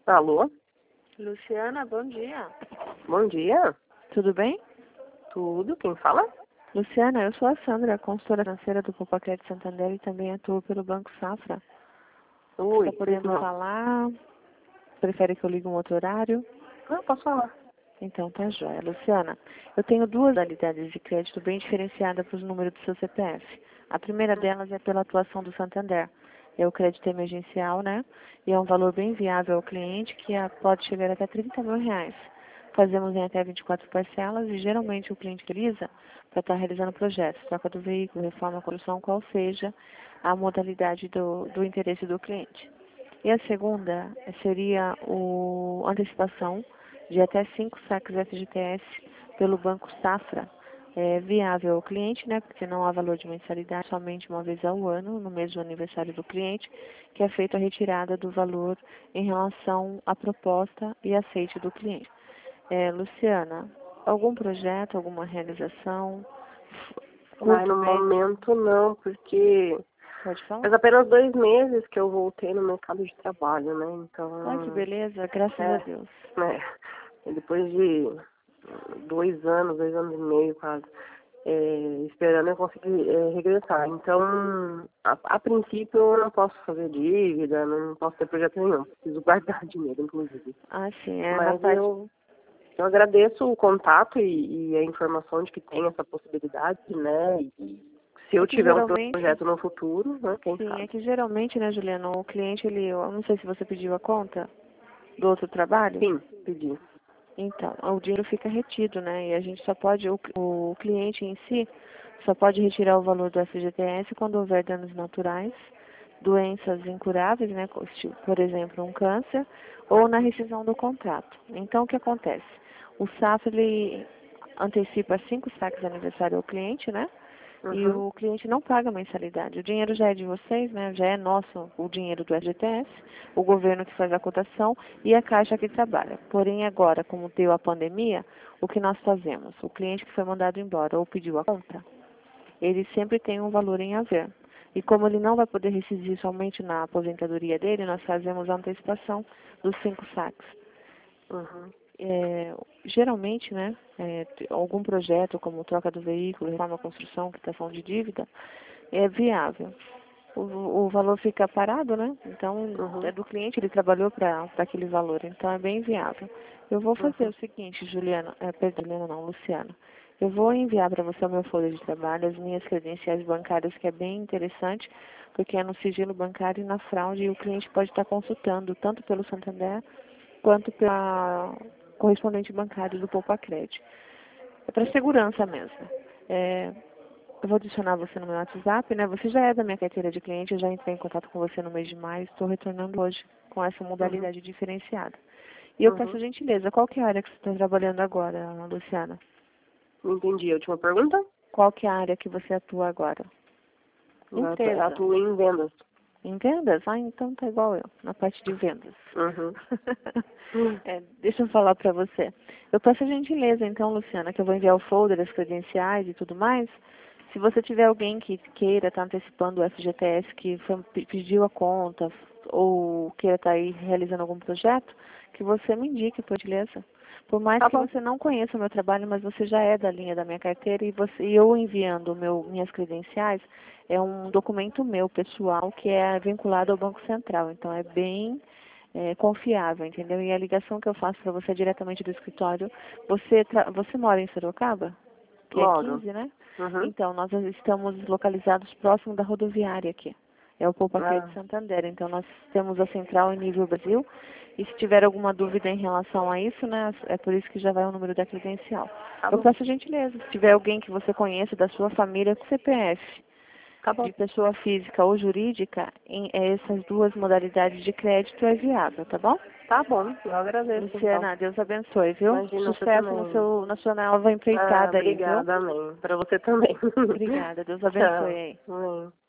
Alô? Luciana, bom dia. Bom dia. Tudo bem? Tudo? Quem fala? Luciana, eu sou a Sandra, consultora financeira do Poupa Crédito Santander e também atuo pelo Banco Safra. Oi, Está podendo irmão. falar? Prefere que eu ligue um outro horário? Não, posso falar. Então tá jóia. Luciana, eu tenho duas modalidades de crédito bem diferenciadas para os números do seu CPF. A primeira delas é pela atuação do Santander. É o crédito emergencial, né? E é um valor bem viável ao cliente que pode chegar até R$ 30.000. Fazemos em até 24 parcelas e geralmente o cliente utiliza para estar realizando projetos, troca do veículo, reforma, construção, qual seja a modalidade do interesse do cliente. E a segunda seria a antecipação de até 5 saques FGTS pelo Banco Safra. É viável ao cliente, né? Porque não há valor de mensalidade, somente uma vez ao ano, no mês do aniversário do cliente, que é feita a retirada do valor em relação à proposta e aceite do cliente. Luciana, algum projeto, alguma realização? Ai, Curto, no médio? momento não, porque Pode falar? faz apenas 2 meses que eu voltei no mercado de trabalho, né? Ai, que Então, beleza, graças a Deus. né? E depois de 2 anos e meio quase, esperando eu conseguir regressar. Então, a princípio eu não posso fazer dívida, não posso ter projeto nenhum. Preciso guardar dinheiro, inclusive. Ah, sim, na Mas parte... eu agradeço o contato e a informação de que tem essa possibilidade, né? E se eu É que tiver um geralmente, projeto no futuro, né? Quem sim, é sabe? que geralmente, né, Juliana, o cliente, eu não sei se você pediu a conta do outro trabalho, Sim, pedi. então, o dinheiro fica retido, né, e a gente só pode, o cliente em si, só pode retirar o valor do FGTS quando houver danos naturais, doenças incuráveis, né, por exemplo, um câncer, ou na rescisão do contrato. Então, o que acontece? O SAF, ele antecipa 5 saques de aniversário ao cliente, né, e Uhum, o cliente não paga mensalidade. O dinheiro já é de vocês, né? Já é nosso o dinheiro do FGTS, o governo que faz a cotação e a Caixa que trabalha. Porém, agora, como deu a pandemia, o que nós fazemos? O cliente que foi mandado embora ou pediu a conta, ele sempre tem um valor em haver. E como ele não vai poder residir somente na aposentadoria dele, nós fazemos a antecipação dos 5 saques. uhum, Geralmente, né, algum projeto como troca do veículo, reforma, construção, quitação de dívida, é viável. O valor fica parado, né? Então, é uhum, do cliente, ele trabalhou para aquele valor, então é bem viável. Eu vou fazer o uhum. seguinte, Juliana, perdão, Juliana não, Luciana. Eu vou enviar para você o meu folha de trabalho, as minhas credenciais bancárias, que é bem interessante, porque é no sigilo bancário e na fraude, e o cliente pode estar consultando tanto pelo Santander quanto pela correspondente bancário do Poupa Crédito. É para segurança mesmo. Eu vou adicionar você no meu WhatsApp, né? Você já é da minha carteira de cliente, eu já entrei em contato com você no mês de maio, estou retornando hoje com essa Uhum, modalidade diferenciada. E eu peço uhum. gentileza, qual que é a área que você está trabalhando agora, Luciana? Entendi. A última pergunta? Qual que é a área que você atua agora? Eu Empresa. atuo em vendas. Em vendas? Ah, então tá igual eu, na parte de vendas. Uhum. Deixa eu falar para você. Eu peço a gentileza, então, Luciana, que eu vou enviar o folder, as credenciais e tudo mais. Se você tiver alguém que queira estar antecipando o FGTS, que pediu a conta, ou queira estar aí realizando algum projeto, que você me indique, por gentileza. Por mais Tá que bom. você não conheça o meu trabalho, mas você já é da linha da minha carteira e eu enviando minhas credenciais, é um documento meu, pessoal, que é vinculado ao Banco Central. Então, é bem confiável, entendeu? E a ligação que eu faço para você é diretamente do escritório. Você mora em Sorocaba? Que é Moro. 15, né? Uhum. Então, nós estamos localizados próximo da rodoviária aqui. É o Poupa Crédito Ah, Santander. Então, nós temos a central em nível Brasil. E se tiver alguma dúvida em relação a isso, né? É por isso que já vai o número da credencial. tá Eu bom. peço gentileza. Se tiver alguém que você conheça da sua família com CPF, Tá bom. de pessoa física ou jurídica, essas duas modalidades de crédito é viável, tá bom? Tá bom. Eu agradeço, então. Luciana, Deus abençoe, viu? Imagina, você Sucesso também. na sua nova Ah, empreitada aí, viu? obrigada, amém. Pra você também. Obrigada, Deus abençoe Tchau. aí. Amém.